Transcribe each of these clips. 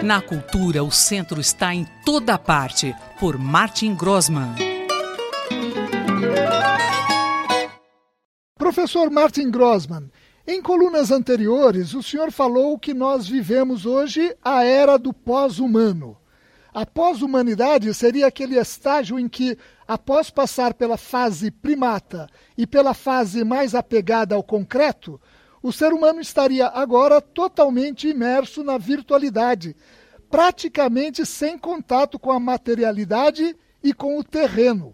Na cultura, o centro está em toda parte, por Martin Grossmann. Professor Martin Grossmann, em colunas anteriores, o senhor falou que nós vivemos hoje a era do pós-humano. A pós-humanidade seria aquele estágio em que, após passar pela fase primata e pela fase mais apegada ao concreto, o ser humano estaria agora totalmente imerso na virtualidade, praticamente sem contato com a materialidade e com o terreno.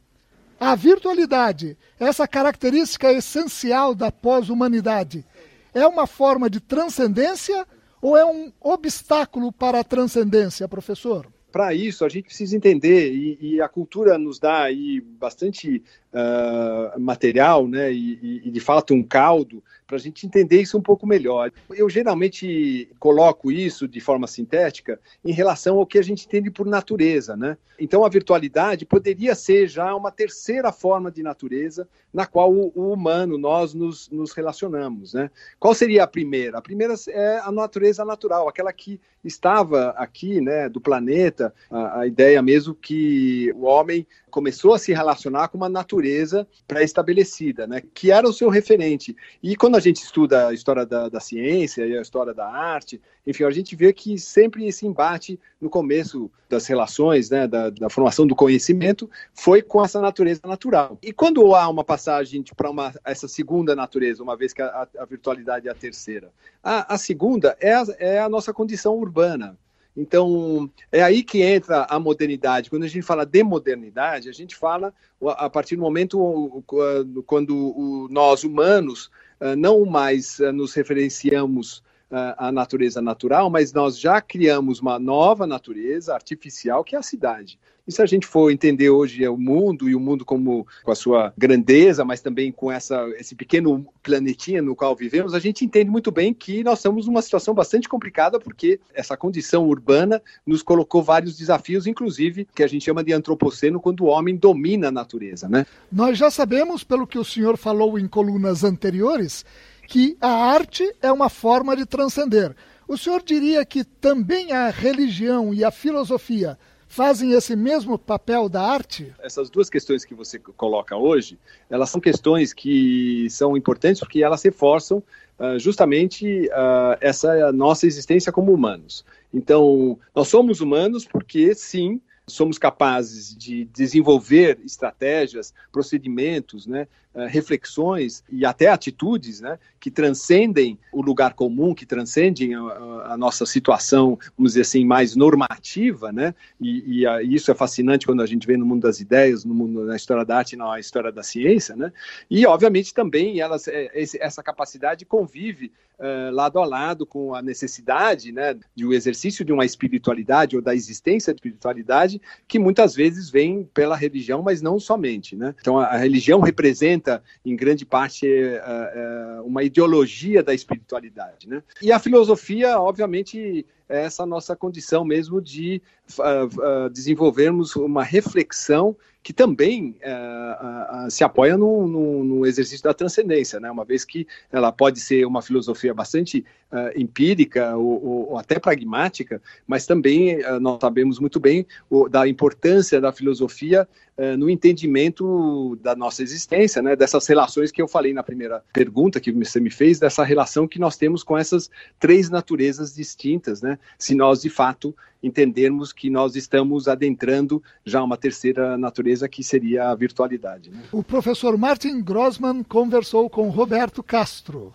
A virtualidade, essa característica essencial da pós-humanidade, é uma forma de transcendência ou é um obstáculo para a transcendência, professor? Para isso, a gente precisa entender, e a cultura nos dá aí bastante material, né, e de fato um caldo, para a gente entender isso um pouco melhor. Eu geralmente coloco isso de forma sintética em relação ao que a gente entende por natureza, né? Então a virtualidade poderia ser já uma terceira forma de natureza na qual o humano, nós nos relacionamos, né? Qual seria a primeira? A primeira é a natureza natural, aquela que estava aqui, né, do planeta, a ideia mesmo que o homem começou a se relacionar com uma natureza pré-estabelecida, né, que era o seu referente. E quando a gente estuda a história da ciência e a história da arte, enfim, a gente vê que sempre esse embate no começo das relações, né, da formação do conhecimento, foi com essa natureza natural. E quando há uma passagem para essa segunda natureza, uma vez que a virtualidade é a terceira, a segunda é a nossa condição urbana. Então, é aí que entra a modernidade. Quando a gente fala de modernidade, a gente fala a partir do momento quando nós, humanos, não mais nos referenciamos à natureza natural, mas nós já criamos uma nova natureza artificial, que é a cidade. E se a gente for entender hoje o mundo, e o mundo como com a sua grandeza, mas também com esse pequeno planetinha no qual vivemos, a gente entende muito bem que nós estamos numa situação bastante complicada, porque essa condição urbana nos colocou vários desafios, inclusive que a gente chama de antropoceno, quando o homem domina a natureza, né? Nós já sabemos, pelo que o senhor falou em colunas anteriores, que a arte é uma forma de transcender. O senhor diria que também a religião e a filosofia fazem esse mesmo papel da arte? Essas duas questões que você coloca hoje, elas são questões que são importantes porque elas reforçam justamente essa nossa existência como humanos. Então, nós somos humanos porque, sim, somos capazes de desenvolver estratégias, procedimentos, né, reflexões e até atitudes, né, que transcendem o lugar comum, que transcendem a nossa situação, vamos dizer assim, mais normativa, né, e isso é fascinante quando a gente vê no mundo das ideias, na história da arte e na história da ciência, né, e obviamente também essa capacidade convive lado a lado com a necessidade, né, de um exercício de uma espiritualidade ou da existência de espiritualidade que muitas vezes vem pela religião, mas não somente, né? Então a religião representa em grande parte uma ideologia da espiritualidade, né? E a filosofia, obviamente, é essa nossa condição mesmo de desenvolvermos uma reflexão que também se apoia no exercício da transcendência, né? Uma vez que ela pode ser uma filosofia bastante empírica ou até pragmática, mas também nós sabemos muito bem da importância da filosofia no entendimento da nossa existência, né? Dessas relações que eu falei na primeira pergunta que você me fez, dessa relação que nós temos com essas três naturezas distintas, né? Se nós, de fato, entendermos que nós estamos adentrando já uma terceira natureza, que seria a virtualidade, né? O professor Martin Grossmann conversou com Roberto Castro.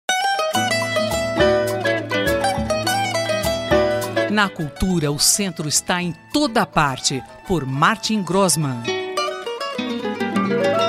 Na cultura, o centro está em toda parte, por Martin Grossmann.